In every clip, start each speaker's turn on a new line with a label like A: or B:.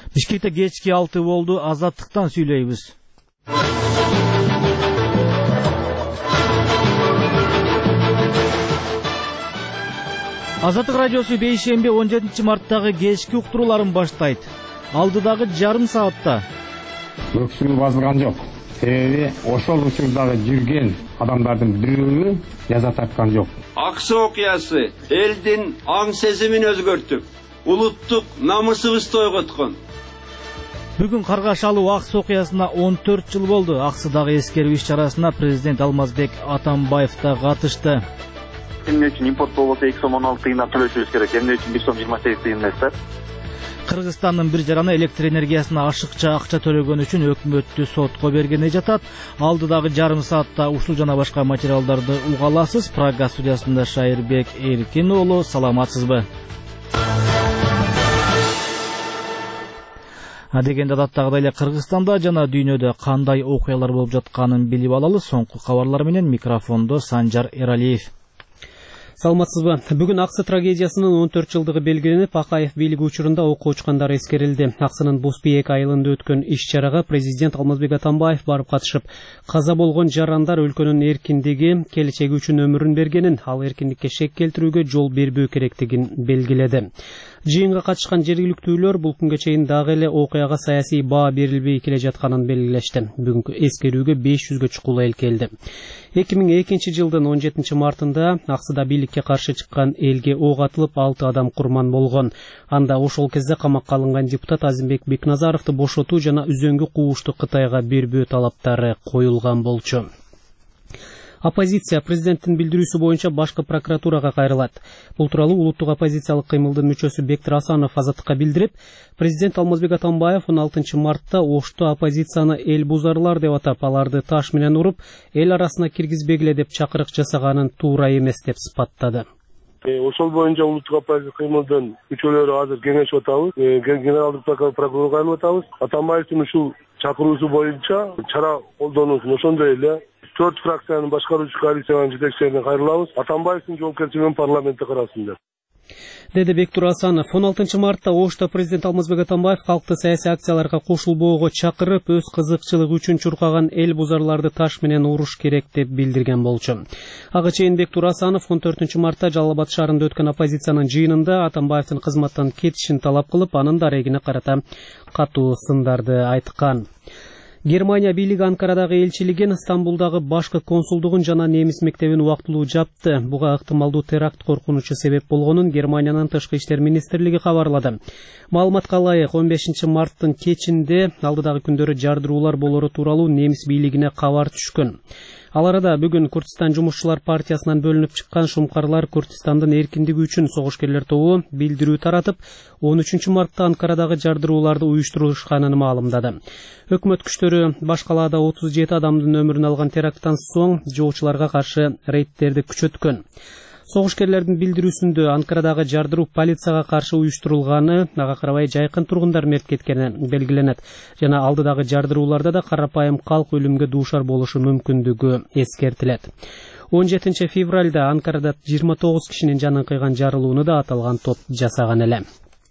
A: Бишкекте кечки 6 болду, Азаттыктан сүйлөйбүз. Азаттык радиосу бейшемби 17 марттагы кечки уктурууларын баштайт. Алдыдагы жарым саатта
B: өксүгү басылган жок. Себеби ошол учурдагы жүрген адамдардын бирөө жаза тарткан жок.
C: Аксы окуясы элдин аң сезимин өзгөртүп, улуттук намысыбызды ойготкон.
A: Бүгүн Каргашалуу Аксы окуясына 14 жыл болду. Аксыдагы эскерүү иш-чарасына президент Алмазбек Атамбаев да катышты.
D: Эмне үчүн импорт болбосо 2 сом 16 тыйындан төлөшүбүз керек, эмне үчүн 1 сом 28 тыйын эмес?
A: Кыргызстандын бир жараны электр энергиясына ашыкча акча төлөгөн үчүн өкмөттү сотко бергени жатат. Алдыдагы жарым саатта ушул жана башка материалдарды уга аласыз. Прага студиясында Шайырбек Эркин уулу, саламатсызбы? Дегенде адаттагыдай эле Кыргызстанда жана дүйнөдө кандай окуялар болуп жатканын билип алалы. Соңку кабарлар менен микрофондо Санжар Эралиев.
E: Саламатсызбы. Бүгүн Аксы трагедиясынын 14 жылдыгы белгиленип, Акаев бийлиги учурунда окуу учкандар эскерилди. Аксынын Бузбек айылында өткөн иш-чарага президент Алмазбек Атамбаев барып катышып, каза болгон жарандар өлкөнүн эркиндиги, келечеги үчүн өмүрүн бергенин, ал эркиндикке шек келтирүүгө жол бербөө керектигин белгиледи. Жыйынга катышкан жергиликтүүлөр бул күнгө чейин дагы эле окуяга саясий баа берилбей келе жатканын белгилешти. Бүгүнкү эскерүүгө 500гө чукул эл келди. 2002 жылдын 17 мартында Аксыда бийликке каршы чыккан элге ок атылып 6 адам курман болгон. Анда ошол кезде камакка алынган депутат Азимбек Бекназаровду бошотуу жана үзөңгү куушту Кытайга бербөө талаптары коюлган болчу. Оппозиция президенттин билдирүүсү боюнча башкы прокуратурага кайрылат. Бул тууралуу улуттук оппозициялык кыймылдын мүчөсү Бектир Асанов Азаттыкка билдирип, президент Алмазбек Атамбаев 16 мартта Ошто оппозицияны эл бузарлар деп атап, аларды таш менен уруп, эл арасына киргизбегиле деп чакырык жасаганын туура эмес деп сыпаттады.
F: Ошол боюнча улуттук оппозиция кыймылдын мүчөлөрү азыр кеңешип атабыз. Генералдык прокурорго кайрылып атабыз. Атамбаевдин ушул чакыруусу боюнча чара колдонуусун ошондой эле 4 фракциянын башкаруучу коалициянын жетекчилерине кайрылабыз. Атамбаевдин жоопкерчилигин парламентте карасын деп.
E: Деди Бектир Асанов. 16 мартта Ошто президент Алмазбек Атамбаев калкты саясий акцияларга кошулбоого чакырып, өз кызыкчылыгы үчүн чуркаган эл бузарларды таш менен уруш керек деп билдирген болчу. Ага чейин Бектир Асанов 14 мартта Жалал Абад шаарында өткөн оппозициянын жыйынында Атамбаевдин кызматтан кетишин талап кылып, анын дарегине карата катуу сындарды айткан. Германия бийлиги Анкарадагы элчилигин, Стамбулдагы башкы консулдугун жана немис мектебин убактылуу жапты. Буга ыктымалдуу теракт коркунучу себеп болгонун Германиянын тышкы иштер министрлиги кабарлады. Маалыматка ылайык, 15 марттын кечинде алдыдагы күндөрү жардыруулар болору тууралуу немис бийлигине кабар түшкөн. Ал арада бүгүн Курдистан жумушчулар партиясынан бөлүнүп чыккан Шумкарлар Курдистандын эркиндиги үчүн согушкерлер тобу билдирүү таратып, 13 мартта Анкарадагы жардырууларды уюштурушканын маалымдады. Өкмөт күчтөрү баш калаада 37 адамдын өмүрүн алган теракттан соң жоочуларга каршы рейдтерди күчөткөн. Согушкерлердин билдирүүсүндө Анкарадагы жардыруу полицияга каршы уюштурулганы, ага карабай жайкын тургундар мерт кеткени белгиленет. Жана алдыдагы жардырууларда да карапайым калк өлүмгө дуушар болушу мүмкүндүгү эскертилет. 17 февралда Анкарада 29 кишинин жанын кыйган жарылууну да аталган топ жасаган эле.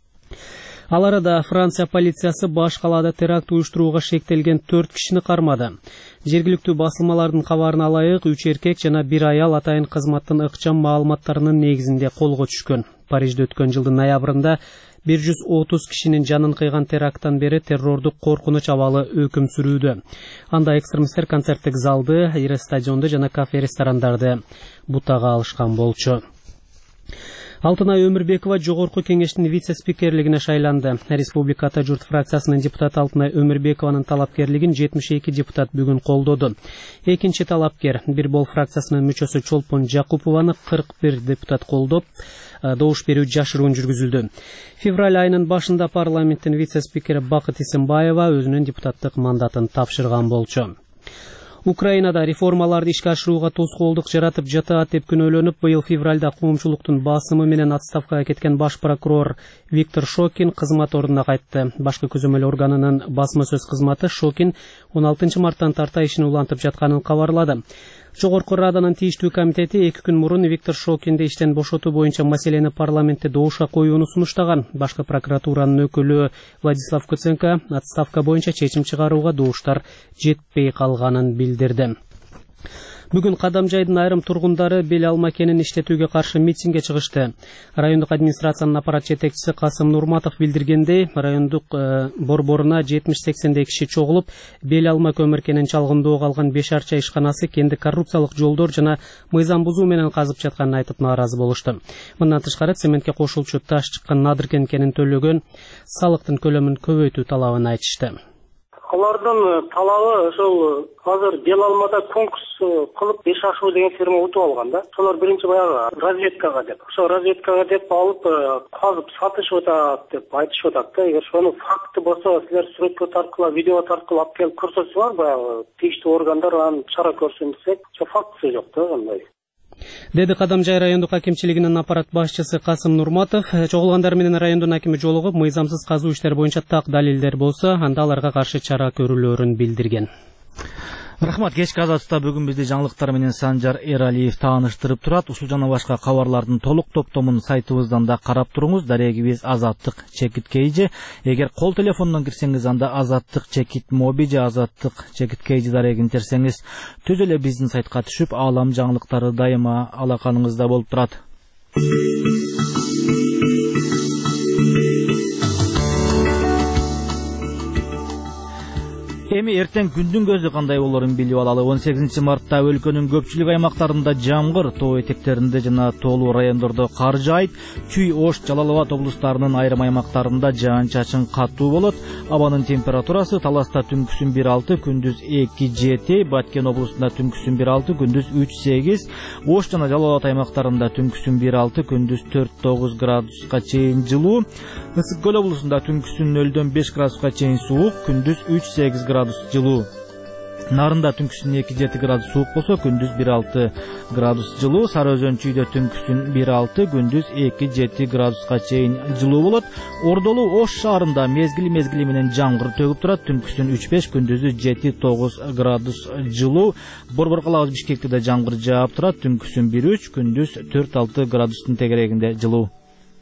E: Ал арада Франция полициясы баш калаада теракт уюштурууга шектелген 4 кишини кармады. Жергиликтүү басылмалардын кабарына ылайык 3 эркек жана 1 аял атайын кызматтын ыкчам маалыматтарынын негизинде колго түшкөн. Парижде өткөн жылдын ноябрында 130 кишинин жанын кыйган теракттан бери террордук коркунуч абалы өкүм сүрүүдө. Анда экстремисттер концерттик залды, ири стадионду жана кафе-ресторандарды бутага алышкан болчу. Алтынай Өмүрбекова Жогорку кеңештин вице-спикерлигине шайланды. Республика Ата журт фракциясынын депутаты Алтынай Өмүрбекованын талапкерлигин 72 депутат бүгүн колдоду. Экинчи талапкер Бир бол фракциясынын мүчөсү Чолпон Жакупованы 41 депутат колдоп, добуш берүү жашыруун жүргүзүлдү. Февраль айынын башында парламенттин вице-спикери Бакыт Исимбаева өзүнүн депутаттык мандатын тапшырган болчу. Украинада реформаларды ишке ашырууга тоскоолдук жаратып жатат деп күнөөлөнүп, быйыл февралда коомчулуктун басымы менен отставкага кеткен баш прокурор Виктор Шокин кызмат ордуна кайтты. Башкы көзөмөл органынын басма сөз кызматы Шокин 16 марттан тарта ишин улантып жатканын кабарлады. Жогорку Раданын тийиштүү комитети 2 күн мурун Виктор Шокинди иштен бошотуу боюнча маселени парламентте доошо коюуну сунуштаган. Башкы прокуратуранын өкүлү Владислав Куценко отставка боюнча чечим чыгарууга дооштар жетпей калганын билдирди. Бүгүн Кадамжайдын айрым тургундары бел алма кенин иштетүүгө каршы митингге чыгышты. Райондук администрациянын аппарат жетекчиси Касым Нурматов билдиргендей, райондук борборуна 70-80 киши чогулуп, бел алма көмүр кенин чалгындоого алган 5 арча ишканасы кенди коррупциялык жолдор жана мыйзам бузуу менен казып жатканын айтып нааразы болушту. Мындан тышкары цементке кошулчу таш чыккан Надыркен кенин төлөгөн салыктын көлөмүн көбөйтүү талабын айтышты.
G: Алардын талабы ошол азыр бел алмада конкурс кылып 5 ашуу деген фирма утуп алган да. Шолор биринчи баягы разведкага деп. Ошо разведкага деп алып казып сатышып атат деп айтышып атат да. Эгер шонун факты болсо, силер сүрөткө тарткыла, видео тарткыла алып келип көрсөтсөңөр, баягы тийиштүү органдар анын чара көрсүн десек, ошо фактысы жок да андай.
E: Деди Кадамжай райондук акимчилигинин аппарат башчысы Касым Нурматов. Чогулгандар менен райондун акими жолугуп, мыйзамсыз казуу иштери боюнча так далилдер болсо, анда аларга каршы чара көрүлөөрүн билдирген.
A: Рахмат, кечки азатта бүгүн бизди жаңылыктар менен Санжар Эралиев тааныштырып турат. Ушул жана башка кабарлардын толук топтомун сайтыбыздан да карап туруңуз. Дарегибиз Азаттык чекит кейжи. Эгер кол телефондон кирсеңиз, анда Азаттык чекит моби же Азаттык чекит кейжи дарегин терсеңиз, түз эле биздин сайтка түшүп, аалам жаңылыктары дайыма алаканыңызда болуп турат. Эми эртең күндүн көзү кандай болорун билип алалы. 18 мартта өлкөнүн көпчүлүк аймактарында жамгыр, тоо этектеринде жана тоолуу райондордо кар жаайт. Чүй, Ош, Жалал Абад облустарынын айрым аймактарында жаан-чачын катуу болот. Абанын температурасы Таласта түнкүсүн 1-6, күндүз 2-7, Баткен облусунда түнкүсүн 1-6, күндүз 3-8, Ош жана Жалал Абад аймактарында түнкүсүн 1-6, күндүз 4-9 градуска чейин жылуу. Ысык Көл облусунда түнкүсүн 0-5 градуска чейин суук, күндүз 3-8 градус жылуу. Нарында түнкүсүн 2-7 градус суук болсо, күндүз 1-6 градус жылуу. Сары Өзөн Чүйдө түнкүсүн 1-6, күндүз 2-7 градуска чейин жылуу болот. Ордолуу Ош шаарында мезгили менен жамгыр төгүп турат. Түнкүсүн 3-5, күндүзү 7-9 градус жылуу. Борбор калабыз Бишкекте да жамгыр жаап турат. Түнкүсүн 1-3, күндүз 4-6 градустун тегерегинде жылуу.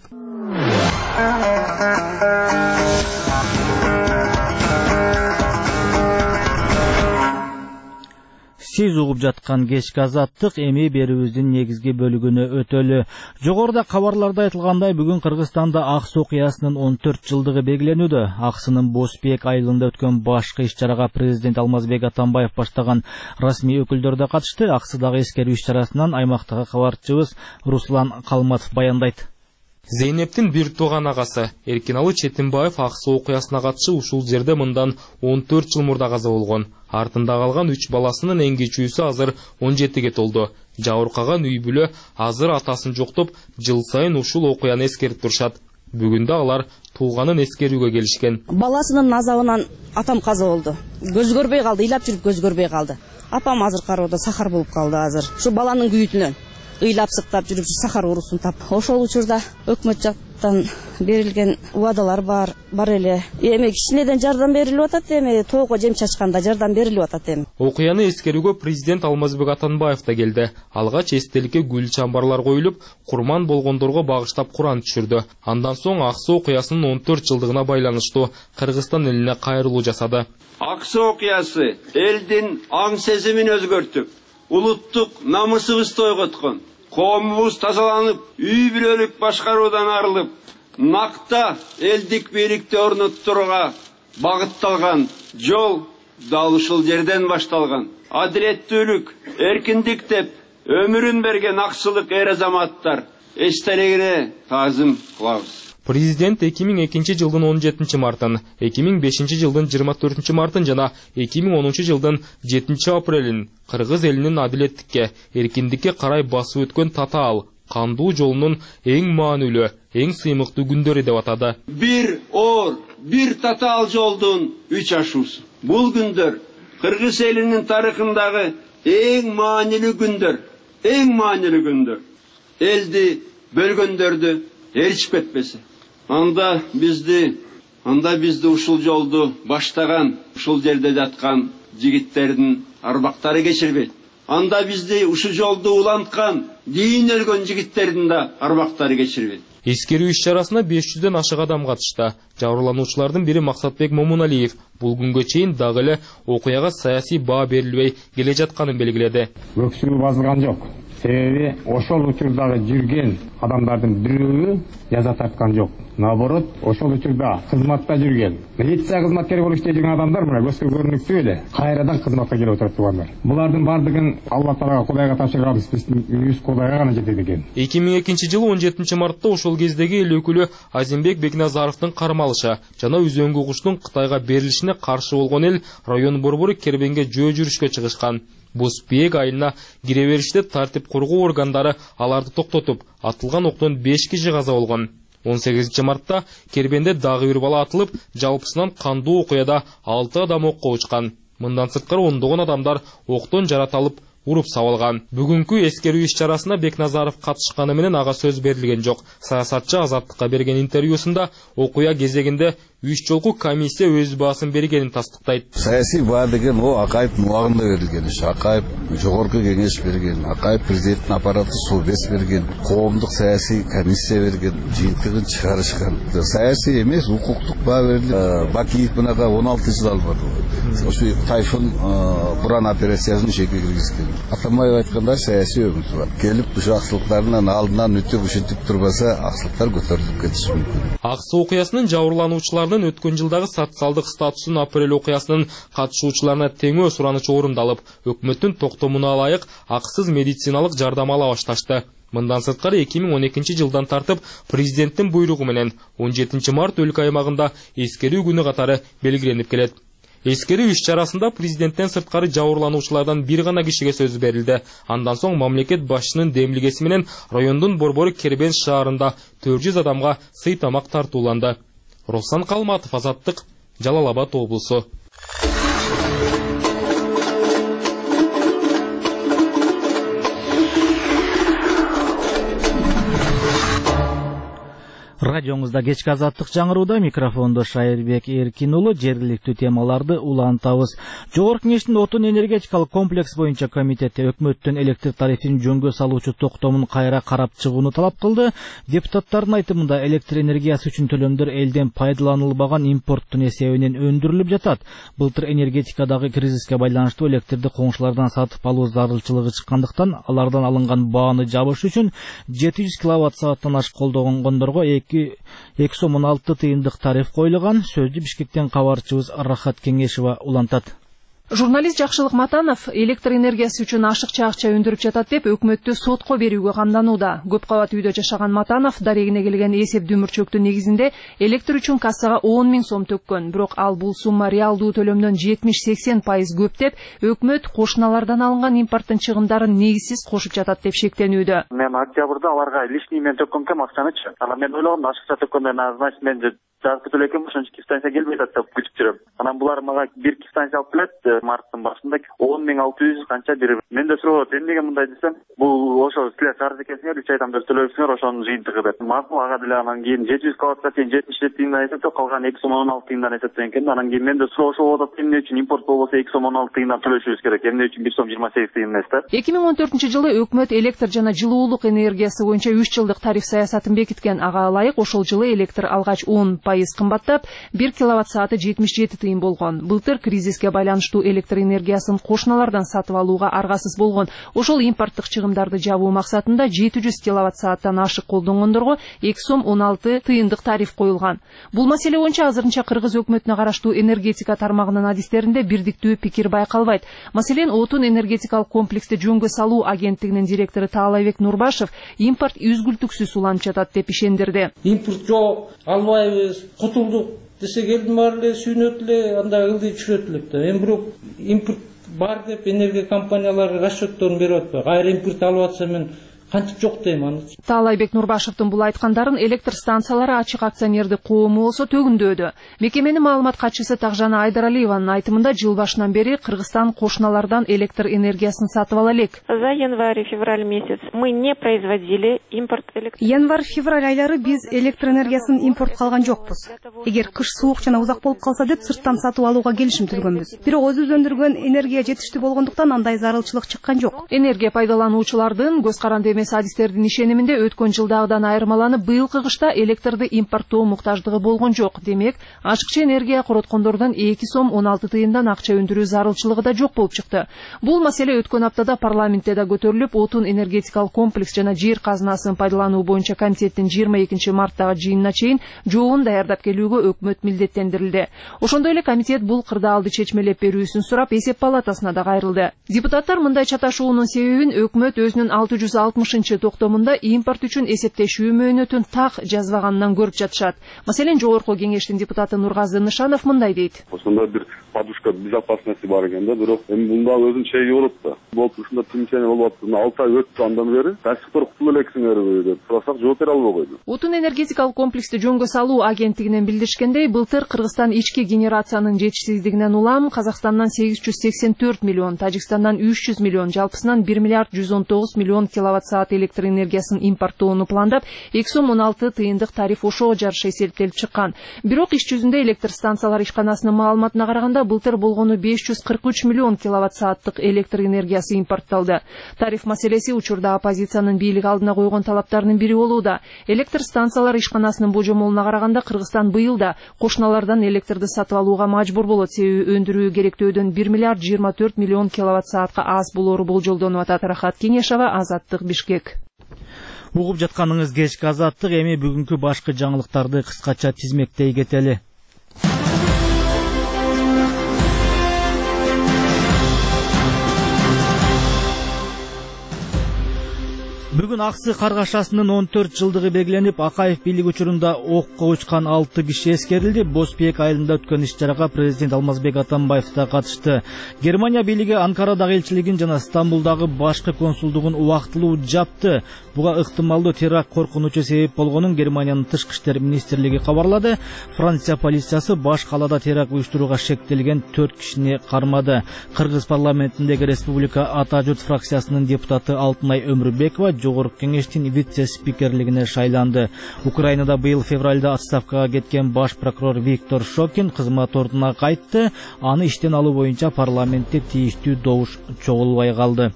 A: Сиз угуп жаткан кечки азаттык эми берүүбүздүн негизги бөлүгүнө өтөлү. Жогоруда кабарларда айтылгандай, бүгүн Кыргызстанда Аксы окуясынын 14 жылдыгы белгиленүүдө. Аксынын Босбек айылында өткөн башкы иш-чарага президент Алмазбек Атамбаев баштаган расмий өкүлдөр да катышты. Аксыдагы эскерүү иш-чарасынан аймактагы кабарчыбыз Руслан Калматов баяндайт.
H: Зейнептин бир тууган агасы Эркиналы Четимбаев Аксы окуясына катышып, ушул жерде мындан 14 жыл мурда каза болгон. Артында калган 3 баласынын эң кичүүсү азыр 17ге толду. Жабыркаган үй бүлө азыр атасын жоктоп, жыл сайын ушул окуяны эскерип турушат. Бүгүндө алар тууганын эскерүүгө келишкен.
I: Баласынын азабынан атам каза болду. Көз көрбөй калды, ыйлап жүрүп көз көрбөй калды. Апам азыр кароодо сахар болуп калды азыр. Ушу баланын күйүтүнөн ыйлап сыктап жүрүп сахар уурусун тап. Ошол учурда өкмөт жактан берилген убадалар бар эле. Эми кичинеден жардам берилип атат, эми тоого жем чачканда жардам берилип атат эми.
H: Окуяны эскерүүгө президент Алмазбек Атамбаев да келди. Алгач эстеликке гүл чамбарлар коюлуп, курман болгондорго багыштап Куран түшүрдү. Андан соң Аксы окуясынын 14 жылдыгына байланыштуу Кыргызстан элине кайрылуу жасады.
C: Аксы окуясы элдин аң сезимин өзгөртүп, улуттук намысыбызды ойготкон, коомубуз тазаланып, үй бүлөлүк башкаруудан арылып, накта элдик бийликти орноттурууга багытталган жол дал ушул жерден башталган. Адилеттүүлүк, эркиндик деп өмүрүн берген аксылык эр азаматтар эстелигине таазым кылабыз.
H: Президент 2002 жылдын 17 мартын, 2005 жылдын 24 мартын жана 2010 жылдын 7 апрелин Кыргыз элинин адилеттикке, эркиндикке карай басып өткөн татаал, кандуу жолунун эң маанилүү, эң сыймыктуу күндөрү деп атады.
C: Бир оор, бир татаал жолдун 3 ашуусу. Бул күндөр Кыргыз элинин тарыхындагы эң маанилүү күндөр, эң маанилүү күндөр. Элди бөлгөндөрдү ээрчип кетпесе. Анда бизди ушул жолду баштаган, ушул жерде жаткан жигиттердин арбактары кечирбейт. анда бизди ушу жолду уланткан, дийин өлгөн жигиттердин да арбактары кечирбейт.
H: Эскерүү иш-чарасына 500ден ашык адам катышты. Жабырлануучулардын бири Максатбек Момуналиев бул күнгө чейин дагы эле окуяга саясий баа берилбей келе жатканын белгиледи.
B: Өксүгү базылган жок. Себеби ошол учурдагы жүрген адамдардын бирөө жаза тарткан жок. Наоборот, ошол учурда кызматта жүрген, милиция кызматкери болуп иштей жүрген адамдар мына көзгө көрүнүктүү эле кайрадан кызматка келип отуруп тургандар. Булардын бардыгын Алла Таалага Кудайга тапшырганбыз, биздин үйүбүз Кудайга гана жетет экен.
H: 2002-жылы 17-мартта ошол кездеги эл өкүлү Азимбек Бекназаровдун кармалышы жана үзөңгү куштун Кытайга берилишине каршы болгон эл район борбору Кербенге жөө жүрүшкө чыгышкан. Бу спек айына кире бериште тартип коргоо органдары аларды токтотуп, атылган октон 5 киши каза болгон. 18-мартта Кербенде дагы бир бала атылып, жалпысынан кандуу окуяда 6 адам окко учкан. Мындан сырткары ондогон адамдар октон жаратылып, уруп сабалган. Бүгүнкү эскерүү иш-чарасына Бекназаров катышканы менен ага сөз берилген жок. Саясатчы Азаттыкка берген интервьюсунда окуя кезегинде 3 жолку комиссия өз баасын бергенин тастыктайт.
J: Саясий баа деген о Акаевдин убагында берилген иш. Акаев жогорку кеңеш берген, Акаев президенттин аппараты совбез берген, коомдук саясий комиссия берген, жыйынтыгын чыгарышкан. Саясий эмес, укуктук баа берилди. Бакиев мынага 16-жыл албады. Ошо Тайфун Буран операциясын жеке киргизген. Атамбаев айтканда саясий өмүр бар. Келип ушу аксылыктардын алдынан өтүп ушинтип турбаса, аксылыктар көтөрүлүп кетиши мүмкүн.
H: Аксы окуясынын жабырлануучулардын өткөн жылдагы социалдык статусун апрель окуясынын катышуучуларына теңөө суранычы орундалып, өкмөттүн токтомуна ылайык акысыз медициналык жардам ала башташты. Мындан сырткары 2012-жылдан тартып президенттин буйругу менен 17 март өлкө аймагында эскерүү күнү катары белгиленип келет. Эскерүү иш-чарасында президенттен сырткары жабырлануучулардан бир гана кишиге сөз берилди. Андан соң мамлекет башчынын демилгеси менен райондун борбору Кербен шаарында 400 адамга сый тамак тартууланды. Руслан Калматов, Азаттык, Жалал Абад облусу.
A: Радиоңузда кечки Азаттык жаңырууда, микрофондо Шайырбек Эркин уулу. Жергиликтүү темаларды улантабыз. Жогорку Кеңештин отун энергетикалык комплекс боюнча комитети өкмөттүн электр тарифин жөнгө салуучу токтомун кайра карап чыгууну талап кылды. Депутаттардын айтымында электр энергиясы үчүн төлөмдөр элден пайдаланылбаган импорттун эсебинен өндүрүлүп жатат. Былтыр энергетикадагы кризиске байланыштуу электрди коңшулардан сатып алуу зарылчылыгы чыккандыктан, алардан алынган бааны жабыш үчүн 700 киловатт-сааттан ашык колдонгондорго 2,16 тыйындык тариф коюлган. Сөздү Бишкектен кабарчыбыз Рахат Кеңешева улантат.
K: Журналист Жакшылык Матанов электр энергиясы үчүн ашыкча акча өндүрүп жатат деп өкмөттү сотко берүүгө камданууда. Көп кабат үйдө жашаган Матанов дарегине келген эсеп дүмүрчөктүн негизинде электр үчүн кассага 10 000 сом төккөн. Бирок ал бул сумма реалдуу төлөмдөн 70-80% көп деп, өкмөт кошуналардан алынган импорттун чыгымдарын негизсиз кошуп жатат деп шектенүүдө.
D: Мен октябрда аларга лишний мен төккөн экен акчанычы. Анан мен ойлогом ашыкча төккөндөн значит мен жазып төлөкөм, ошон үчүн станция келбей атат деп күтүп жүрөм. Анан булар мага бир станция алып келет. Марттын башында 10.600 канча бир. Мен да суроо эмнеге мындай десем, бул ошо силер чарж экенсиңер, 3 айдан бери төлөйсүңөр, ошонун жыйынтыгы деп. Макул ага деле анан кийин 700 киловаттка чейин 77 тыйындан эсептеп, калган 2,16 тыйындан эсептеген экен. Анан кийин мен да суроо ошол болот, эмне үчүн импорт болбосо 2,16 тыйындан төлөшүбүз керек, эмне үчүн 1,28 тыйын эмес да.
K: 2014-жылы өкмөт электр жана жылуулук энергиясы боюнча 3 жылдык тариф саясатын бекиткен. Ага ылайык ошол жылы электр алгач 10% кымбаттап, 1 киловатт-сааты 77 тыйын болгон. Былтыр кризиске байланыштуу электр энергиясын кошуналардан сатып алууга аргасыз болгон. Ошол импорттук чыгымдарды жабуу максатында 700 киловатт-сааттан ашык колдонгондорго 2,16 тыйындык тариф коюлган. Бул маселе боюнча азырынча Кыргыз өкмөтүнө караштуу энергетика тармагынын адистеринде бирдиктүү пикир байкалбайт. Маселен, отун энергетикалык комплексти жөнгө салуу агенттигинин директору Таалайбек Нурбашев импорт үзгүлтүксүз уланып жатат деп ишендирди.
L: Импорт жок, албайбыз, кутулдук десек элдин баары эле сүйүнөт эле, анда ылдый түшүрөт элек да. Эми бирок импорт бар деп энергия компаниялары расчетторун берип атпайбы. Кайра импорт алып атса мен кантип жок дейм аны.
K: Таалайбек Нурбашевдин бул айткандарын электр станциялары ачык акционердик коому болсо төгүндөдү. Мекеменин маалымат катчысы Тагжана Айдаралиеванын айтымында жыл башынан бери Кыргызстан кошуналардан электр энергиясын сатып ала элек.
M: За январь-февраль месяц мы не производили импорт электр.
N: Январь-февраль айлары биз электр энергиясын импортко алган жокпуз. Эгер кыш суук жана узак болуп калса деп сырттан сатып алууга келишим түзгөнбүз. Бирок өзүбүз өндүргөн энергия жетиштүү болгондуктан андай зарылчылык чыккан жок.
K: Энергия пайдалануучулардын көз каранды эмес адистердин ишениминде өткөн жылдагыдан айырмаланып быйылкы кышта электрди импорттоо муктаждыгы болгон жок. Демек, ашыкчы энергия короткондордон 2 сом 16 тыйындан акча өндүрүү зарылчылыгы да жок болуп чыкты. Бул маселе өткөн аптада парламентте да көтөрүлүп, отун энергетикалык комплекс жана жер казынасын пайдалануу боюнча комитеттин 22 марттагы жыйынына чейин жообун даярдап келүүгө өкмөт милдеттендирилди. Ошондой эле комитет бул кырдаалды чечмелеп берүүсүн сурап эсеп палатасына да кайрылды. Депутаттар мындай чаташуунун себебин өкмөт өзүнүн 660 токтомунда импорт үчүн эсептешүү мөөнөтүн так жазбаганынан көрүп жатышат. Маселен, жогорку кеңештин депутаты Нургазы Нышанов мындай дейт.
O: Ошондой бир подушка безопасности бар экен да, бирок эми мында өзүнүн чеги болот да. Болуп ушунда тимчене болуп атты. 6 ай өттү андан бери. Кайсыктыр кутулуп элексиңерби деп сурасак жооп бере албай койду.
K: Отун энергетикалык комплексти жөнгө салуу агенттигинен билдиришкендей, былтыр Кыргызстан ички генерациянын жетишсиздигинен улам Казакстандан 884 миллион, Тажикстандан 300 миллион, жалпысынан 1 миллиард 119 миллион киловатт-саат электр энергиясын импорттоону пландап, 2 сом 16 тыйындык тариф ошого жараша эсептелип чыккан. Бирок иш жүзүндө электр станциялар ишканасынын маалыматына караганда былтыр болгону 543 миллион киловатт-сааттык электр энергиясы импортталды. Тариф маселеси учурда оппозициянын бийлик алдына койгон талаптарынын бири болууда. Электр станциялар ишканасынын божомолуна караганда Кыргызстан быйыл да кошуналардан электрди сатып алууга мажбур болот, себеби өндүрүү керектөөдөн 1 миллиард 24 миллион киловатт-саатка аз болору болжолдонуп атат. Рахат Кеңешова, Азаттык, Бишкек.
A: Угуп жатканыңыз кечки Азаттык, эми бүгүнкү башкы жаңылыктарды кыскача тизмектей кетели. Бүгүн Аксы каргашасынын 14 жылдыгы белгиленип, Акаев бийлик учурунда окко учкан 6 киши эскерилди. Боспек айылында өткөн иш-чарага президент Алмазбек Атамбаев да катышты. Германия бийлиги Анкарадагы элчилигин жана Стамбулдагы башкы консулдугун убактылуу жапты. Буга ыктымалдуу теракт коркунучу себеп болгонун Германиянын тышкы иштер министрлиги кабарлады. Франция полициясы баш калаада теракт уюштурууга шектелген 4 кишини кармады. Кыргыз парламентиндеги Республика Ата журт фракциясынын депутаты Алтынай Өмүрбекова жогорку кеңештин вице-спикерлигине шайланды. Украинада быйыл февралда отставкага кеткен баш прокурор Виктор Шокин кызмат ордуна кайтты. Аны иштен алуу боюнча парламентте тийиштүү добуш чогулбай калды.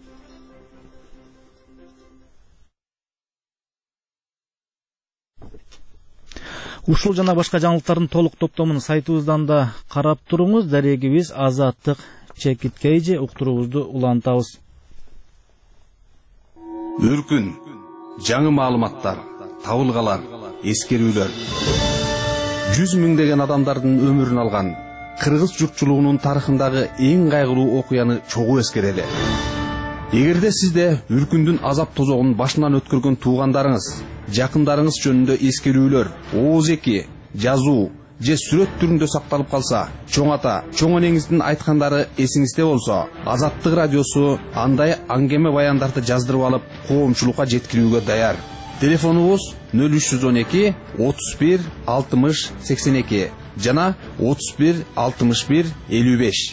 A: Ушул жана башка жаңылыктардын толук топтомун сайтыбыздан да карап туруңуз. Дарегибиз Азаттык Чекиткейже, уктуруубузду улантабыз.
P: Өркүн, жаңы маалыматтар, табылгалар, эскерүүлөр. 100 миңдеген адамдардын өмүрүн алган кыргыз журтчулугунун тарыхындагы эң кайгылуу окуяны чогуу эскерели. Эгерде сизде Үркүндүн азап тозогун башынан өткөргөн туугандарыңыз, жакындарыңыз жөнүндө эскерүүлөр, ооз-эки, жазуу же сүрөт түрүндө сакталып калса, чоң ата, чоң энеңиздин айткандары эсиңизде болсо, Азаттык радиосу андай аңгеме баяндарды жаздырып алып, коомчулукка жеткирүүгө даяр. Телефонубуз 0312 31 60 82 жана 31 61 55.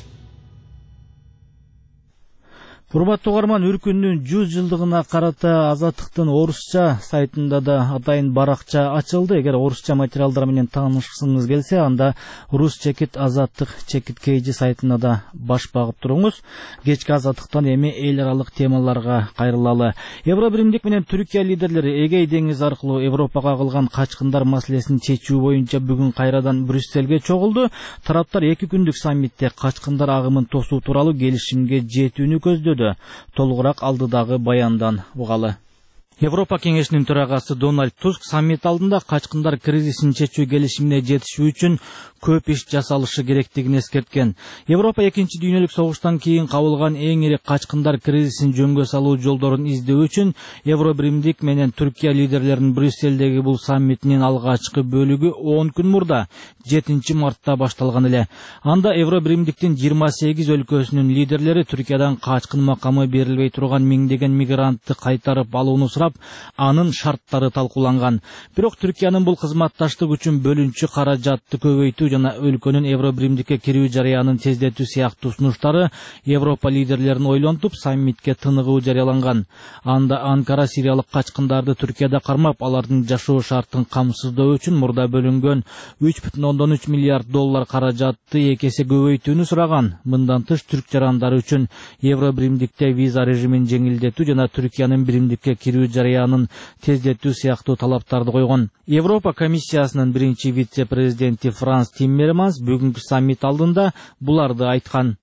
A: Урматтуу угарман, Үркүндүн 100 жылдыгына карата Азаттыктын орусча сайтында да атайын баракча ачылды. Эгер орусча материалдар менен таанышкыңыз келсе, анда Рус чекит Азаттык Чекиткейжи сайтына да баш багып туруңуз. Кечки Азаттыктан эми эл аралык темаларга кайрылалы. Евробиримдик менен Түркия лидерлери Эгей деңизи аркылуу Европага кылган качкындар маселесин чечүү боюнча бүгүн кайрадан Брюсселге чогулду. Тараптар 2 күндүк саммитте качкындар агымын тосуу тууралуу келишимге жетүүнү көздөдү. Толугураак алдыдагы баяндан угалы. Европа кеңешинин төрагасы Дональд Туск саммит алдында качкындар кризисин чечүү келишимине жетишүү үчүн көп иш жасалышы керектигин эскерткен. Европа 2 дүйнөлүк согуштан кийин кабылган эң ири качкындар кризисин жөнгө салуу жолдорун издөө үчүн Евробиримдик менен Түркия лидерлеринин Брюсселдеги бул саммитинин алгачкы бөлүгү 10 күн мурда 7 мартта башталган эле. Анда Евробиримдиктин 28 өлкөсүнүн лидерлери Түркиядан качкын макамы берилбей турган миңдеген мигрантты кайтарып алууну сурап, анын шарттары талкууланган. Бирок Түркиянын бул кызматташтык үчүн бөлүнчү каражатты көбөйтүү жана өлкөнүн Евробиримдикке кирүү жарыянын тездетүү сыяктуу сунуштары Европа лидерлерин ойлонтуп, саммитке тыныгуу жарыяланган. Анда Анкара сириялык качкындарды Түркияда кармап, алардын жашоо шартын камсыздоо үчүн мурда бөлүнгөн 3,3 миллиард доллар каражатты 2 эсе көбөйтүүнү сураган. Мындан тыш түрк жарандары үчүн Евробиримдикте виза режимин жеңилдетүү жана Түркиянын биримдикке кирүү жарыянын тездетүү сыяктуу талаптарды койгон. Европа комиссиясынын биринчи вице-президенти Франс Тиммерманс бүгүнкү саммит алдында буларды айткан.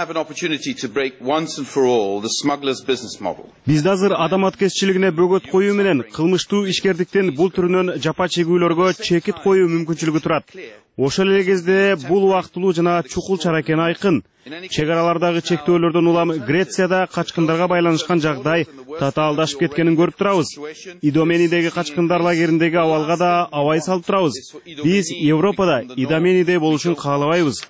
Q: Бизде азыр адам аткезчилигине бөгөт коюу менен кылмыштуу ишкердиктин бул түрүнөн жапа чегүүлөргө чекит коюу мүмкүнчүлүгү турат. Ошол эле кезде бул убактылуу жана чукул чара экени айкын. Чек аралардагы чектөөлөрдөн улам Грецияда качкындарга байланышкан жагдай татаалдашып кеткенин көрүп турабыз. Идоменидеги качкындар лагериндеги абалга да абай салып турабыз. Биз Европада Идоменидей болушун каалабайбыз.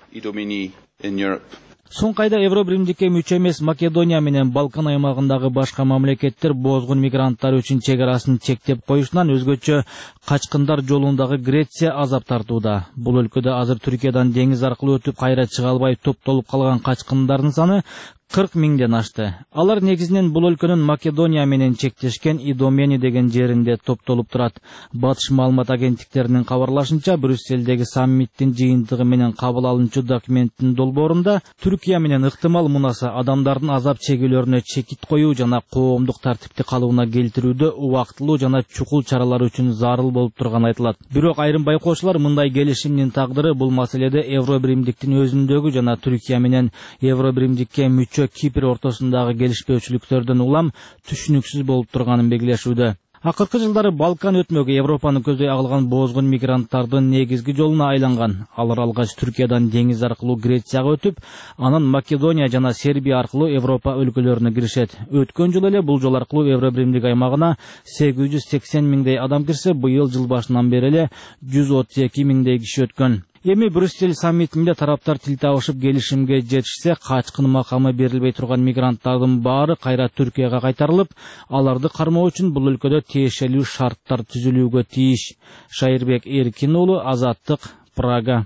A: Соңку айда Евробиримдикке мүчө эмес Македония менен Балкан аймагындагы башка мамлекеттер бозгун мигранттар үчүн чек арасын чектеп коюшунан өзгөчө качкындар жолундагы Греция азап тартууда. Бул өлкөдө азыр Түркиядан деңиз аркылуу өтүп кайра чыга албай топтолуп калган качкындардын саны 40 миңден ашты. Алар негизинен бул өлкөнүн Македония менен чектешкен Идомени деген жеринде топтолуп турат. Батыш маалымат агенттиктеринин кабарлашынча, Брюсселдеги саммиттин жыйынтыгы менен кабыл алынчу документтин долбоорунда Түркия менен ыктымал мунаса адамдардын азап чегүүлөрүнө чекит коюу жана коомдук тартипти калыбына келтирүүдө убактылуу жана чукул чаралар үчүн зарыл болуп турганы айтылат. Бирок айрым байкоочулар мындай келишимдин тагдыры бул маселеде Евробиримдиктин өзүндөгү жана Түркия менен Евробиримдикке мүчө Кипр ортосундагы келишпөөчүлүктөрдөн улам түшүнүксүз болуп турганын белгилешүүдө. Акыркы жылдары Балкан өтмөгү Европаны көздөй агылган бозгун мигранттардын негизги жолуна айланган. Алар алгач Түркиядан деңиз аркылуу Грецияга өтүп, анан Македония жана Сербия аркылуу Европа өлкөлөрүнө киришет. Өткөн жыл эле бул жол аркылуу Евробиримдик аймагына 880 миңдей адам кирсе, быйыл жыл башынан бери эле 132 миңдей киши өткөн. Эми Брюссель саммитинде тараптар тил табышып келишимге жетишсе, качкын макамы берилбей турган мигранттардын баары кайра Түркияга кайтарылып, аларды кармоо үчүн бул өлкөдө тиешелүү шарттар түзүлүүгө тийиш. Шайырбек Эркин уулу, Азаттык, Прага.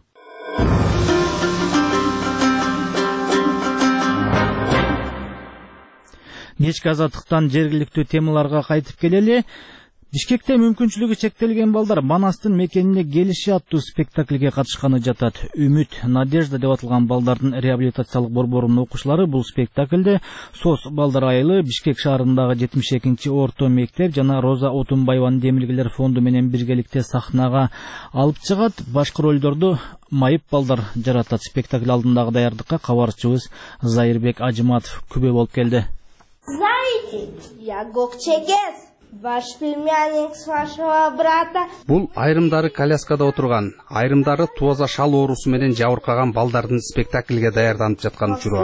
A: Кечки Азаттыктан жергиликтүү темаларга кайтып келели. Бишкекте мүмкүнчүлүгү чектелген балдар Манастын мекенине келиши аттуу спектакльге катышканы жатат. Үмүт, Надежда деп аталган балдардын реабилитациялык борборунун окуучулары бул спектакльде СОС балдар айылы, Бишкек шаарындагы 72 орто мектеп жана Роза Отунбаеванын Демилгелер фонду менен биргеликте сахнага алып чыгат. Башкы ролдорду майып балдар жаратат. Спектакль алдындагы даярдыкка кабарчыбыз Зайырбек Ажыматов күбө болуп келди.
R: Знаете, я Гокчегес. Ваш племянник с вашего брата.
P: Бул айрымдары коляскада отурган, айрымдары туаза шал оорусу менен жабыркаган балдардын спектакльге даярданып жаткан учуру.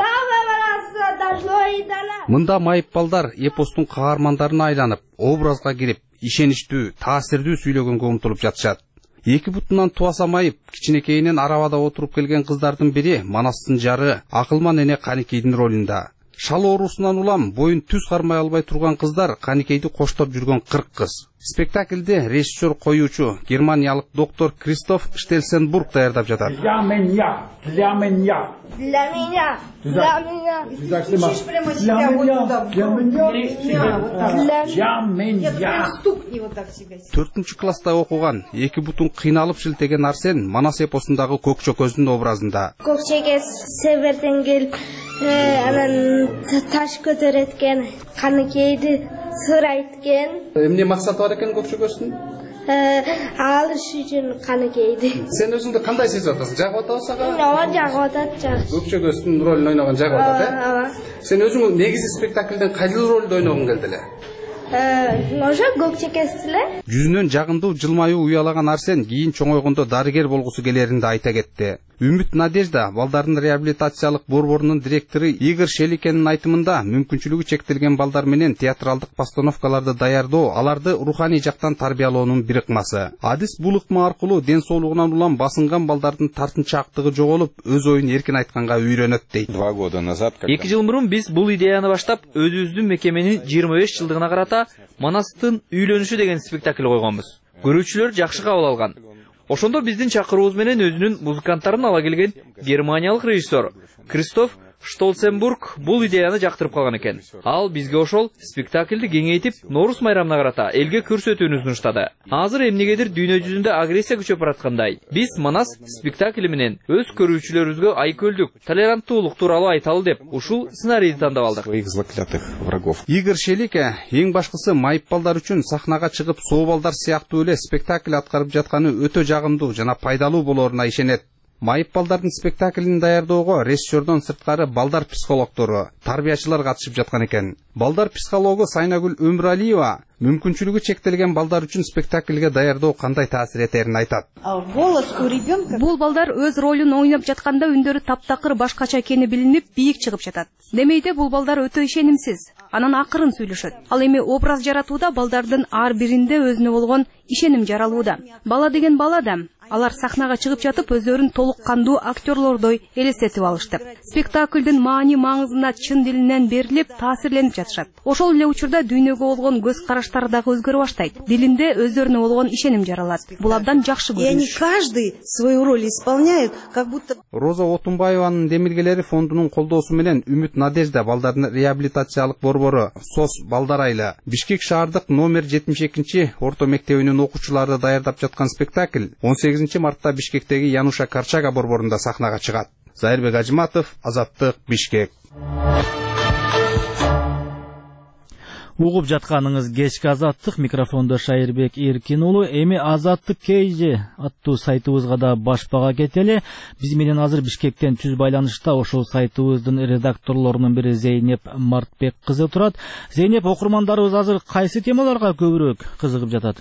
P: Мында майып балдар эпостун каармандарына айланып, образга кирип, ишеничтүү, таасирдүү сүйлөгөнгө умтулуп жатышат. Эки бутунан туаса майып, кичинекейинен арабада отуруп келген кыздардын бири Манастын жары Акылман эне Каникейдин ролунда. Шал оорусунан улам боюн түз кармай албай турган кыздар Каникейди коштоп жүргөн 40 кыз. Спектакльде режиссер коюучу германиялык доктор Кристоф Штельсенбург даярдап жатат.
R: Для меня.
P: Төртүнчү класста окуган, эки бутун кыйналып шилтеген Арсен Манас эпосундагы Көкчөкөздүн образында.
R: Көкчөгөз северден келип, анан таш көтөрөткен, Каникейди сурайткен.
P: Эмне максаты бар экен Көкчөкөздүн?
R: Алыш үчүн Каникейди.
P: Сен өзүңдү кандай сезип атасың? Жагып атабы сага?
R: Ооба, жагып атат.
P: Көкчөкөздүн ролун ойногон жагып атат,
R: Ооба.
P: Сен өзүң негизи спектакльден кайсы ролду ойногуң келди эле?
R: ошо көк чекесиз эле.
P: Жүзүнөн жагымдуу жылмаюу уялаган Арсен кийин чоңойгондо дарыгер болгусу келерин да айта кетти. Үмүт Надежда балдардын реабилитациялык борборунун директору Игорь Шеликенин айтымында мүмкүнчүлүгү чектелген балдар менен театралдык постановкаларды даярдоо, аларды руханий жактан тарбиялоонун бир ыкмасы. Адис бул ыкма аркылуу ден соолугунан улам басынган балдардын тартынчаактыгы жоголуп, өз оюн эркин айтканга үйрөнөт дейт.
S: 2 года назад
T: 2 жыл мурун биз бул идеяны баштап, өзүбүздүн мекеменин 25 жылдыгына карата Манастын үйлөнүшү деген спектакль койгонбуз. Көрүүчүлөр жакшы кабыл алган. Ошондо биздин чакыруубуз менен өзүнүн музыканттарын ала келген германиялык режиссер Кристоф Штолценбург бул идеяны жактырып калган экен. Ал бизге ошол спектакльди кеңейтип, Норус майрамына карата элге көрсөтүүнү сунуштады. Азыр эмнегедир дүйнө жүзүндө агрессия күчөп бараткандай, биз Манас спектакли менен өз көрүүчүлөрүбүзгө айкөлдүк, толеранттуулук тууралуу айталы деп ушул сценарийди тандап алдык.
P: Игорь Шелике эң башкысы майып балдар үчүн сахнага чыгып сообалдар сыяктуу эле спектакль аткарып жатканы өтө жагымдуу жана пайдалуу болоруна ишенет. Майып балдардын спектаклин даярдоого режиссердон сырткары балдар психологдору, тарбиячылар катышып жаткан экен. Балдар психологу Сайнагүл Өмүралиева мүмкүнчүлүгү чектелген балдар үчүн спектакльге даярдоо кандай таасир этерин айтат.
N: Бул балдар өз ролун ойноп жатканда үндөрү таптакыр башкача экени билинип, бийик чыгып жатат. Демейде бул балдар өтө ишенимсиз, анан акырын сүйлөшөт. Ал эми образ жаратууда балдардын ар биринде өзүнө болгон ишеним жаралууда. Бала деген бала да, алар сахнага чыгып жатып өздөрүн толук кандуу актерлордой элестетип алышты. Спектаклдын маани маңызына чын дилинен берилип, таасирленип жатышат. Ошол эле учурда дүйнөгө болгон көз караштары дагы өзгөрө баштайт. Дилинде өздөрүнө болгон ишеним жаралат. Бул абдан жакшы көрүнүш.
U: И они каждый свою роль исполняют, как будто.
P: Роза Отунбаеванын демилгелери фондунун колдоосу менен Үмүт Надежда балдардын реабилитациялык борбору СОС балдар айла Бишкек шаардык номер 72 орто мектебинин окуучулары даярдап жаткан спектакль 18 мартта Бишкектеги Януша Карчага борборунда сахнага чыгат. Зайырбек Ажыматов, Азаттык, Бишкек.
A: Угуп жатканыңыз кечки Азаттык, микрофондо Шайырбек Эркин уулу. Эми Азаттык KG аттуу сайтыбызга да баш бага кетели. Биз менен азыр Бишкектен түз байланышта ошол сайтыбыздын редакторлорунун бири Зейнеп Мартбек кызы турат. Зейнеп, окурмандарыбыз азыр кайсы темаларга көбүрөөк кызыгып жатат?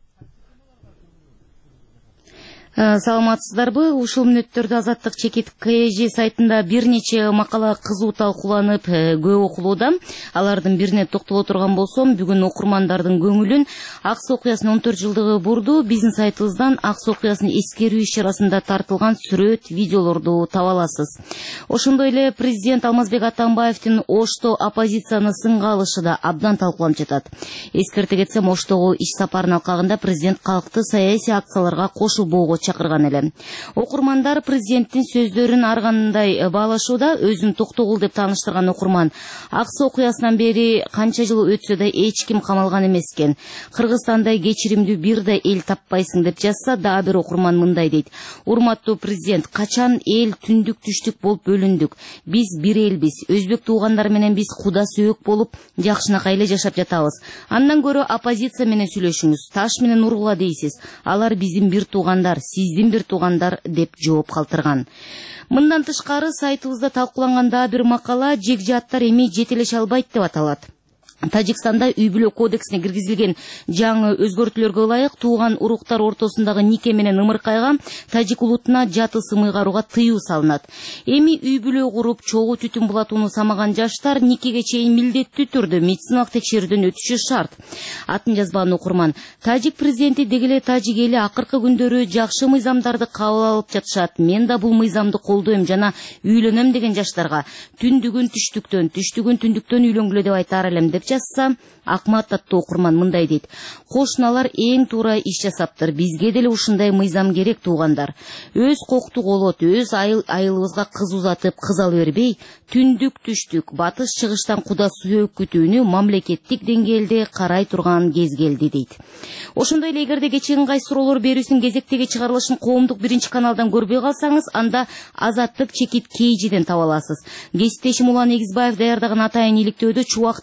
V: Саламатсыздарбы? Ушул мүнөттөрдө Азаттык чекит КЖ сайтында бир нече макала кызуу талкууланып көп окулууда. Алардын бирине токтоло турган болсом, бүгүн окурмандардын көңүлүн Аксы окуясынын 14 жылдыгы бурду. Биздин сайтыбыздан Аксы окуясын эскерүү иш-чарасында тартылган сүрөт, видеолорду таба аласыз. Ошондой эле президент Алмазбек Атамбаевдин Ошто оппозицияны сынга алышы да абдан талкууланып жатат. Эскерте кетсем, Оштогу иш сапарынын алкагында президент калкты саясий акцияларга кошулбоого чакырган эле. Окурмандар президенттин сөздөрүн ар кандай баалашууда. Өзүн токтогул деп тааныштырган окурман Аксы окуясынан бери канча жыл өтсө да эч ким камалган эмес экен. Кыргызстандай кечиримдүү бир да эл таппайсың деп жазса, дагы бир окурман мындай дейт: урматтуу президент, качан эл түндүк түштүк болуп бөлүндүк? Биз бир элбиз. Өзбек туугандар менен биз куда сөөк болуп жакшынакай эле жашап жатабыз. Андан көрө оппозиция менен сүйлөшүңүз. Таш менен ургула дейсиз. Алар биздин бир туугандар, сиздин бир туугандар деп жооп калтырган. Мындан тышкары сайтыбызда талкууланган дагы бир макала жекжааттар эми жетелеше албайт деп аталат. Тажикстанда үй бүлө кодексине киргизилген жаңы өзгөртүүлөргө ылайык тууган уруктар ортосундагы нике менен ымыркайга тажик улутуна жат ысым ыйгарууга тыюу салынат. Эми үй бүлө куруп чогуу түтүн булатууну самаган жаштар никеге чейин милдеттүү түрдө медициналык текшерүүдөн өтүшү шарт. Атын жазбаган окурман, тажик президенти дегеле тажик эли акыркы күндөрү жакшы мыйзамдарды кабыл алып жатышат. Мен да бул мыйзамды колдойм жана үйлөнөм деген жаштарга түндүгүн түштүктөн, түштүгүн түндүктөн үйлөнгүлө деп айтаар элем деп жазса, Акмат аттуу окурман мындай дейт: кошуналар эң туура иш жасаптыр. Бизге деле ушундай мыйзам керек туугандар. Өз кокту колот, өз айылыбызга кыз узатып, кыз ала бербей, түндүк түштүк, батыш чыгыштан куда сөөк күтүүнү мамлекеттик деңгээлде карай турган кез келди дейт. Ошондой эле эгерде кечээкин кайсы суроолор берүүсүнүн кезектеги чыгарылышын коомдук биринчи каналдан көрбөй калсаңыз, анда Азаттык чекит KGден таба аласыз. Кесиптешим Улан Эгизбаев даярдаган атайын иликтөөдө чубактын кунундай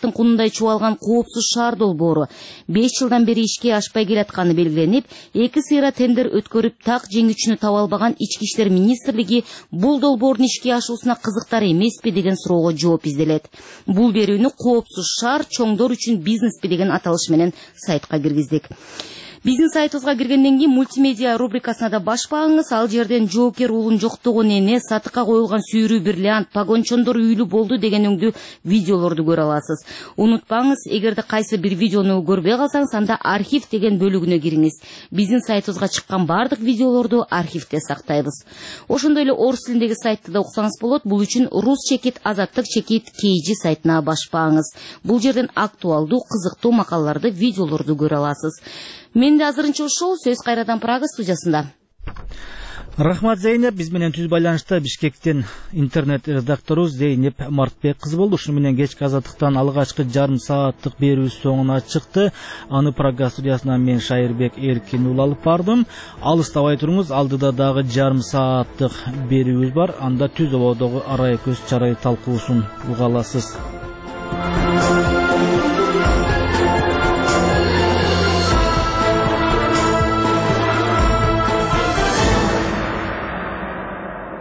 V: чубалган коопсуз шаар долбоору 5 жылдан бери ишке ашпай келатканы белгиленип, 2 сыйра тендер өткөрүп так жеңүүчүнү таба албаган Ички иштер министрлиги бул долбоордун ишке ашуусуна кызыктар эмеспи деген суроого жооп изделет. Бул берүүнү коопсуз шаар чоңдор үчүн бизнеспи деген аталыш менен сайтка киргиздик. Биздин сайтыбызга киргенден кийин мультимедиа рубрикасына да баш багыңыз. Ал жерден жоокер уулун жоктогон эне, сатыкка коюлган сүйрүү бриллиант, погончондор үйлүү болду деген өңдүү видеолорду көрө аласыз. Унутпаңыз, эгерде кайсы бир видеону көрбөй калсаңыз, анда архив деген бөлүгүнө кириңиз. Биздин сайтыбызга чыккан бардык видеолорду архивде сактайбыз. Ошондой эле орус тилиндеги сайтты да уксаңыз болот. Бул үчүн рус чекит, азаттык чекит KG сайтына баш багыңыз. Бул жерден актуалдуу, кызыктуу макалаларды, видеолорду көрө аласыз. Менде азырынча ушул, сөз кайрадан Прага студиясында.
A: Рахмат Зейнеп, биз менен түз байланышта Бишкектен интернет редактору Зейнеп Мартбек кызы болду. Ушуну менен кечки азаттыктан алгачкы жарым сааттык берүү соңуна чыкты. Аны Прага студиясынан мен Шайырбек Эркин уулу алып бардым. Алыстабай туруңуз, алдыда дагы жарым сааттык берүүбүз бар. Анда түз ободогу арай көз чарай талкуусун уга аласыз.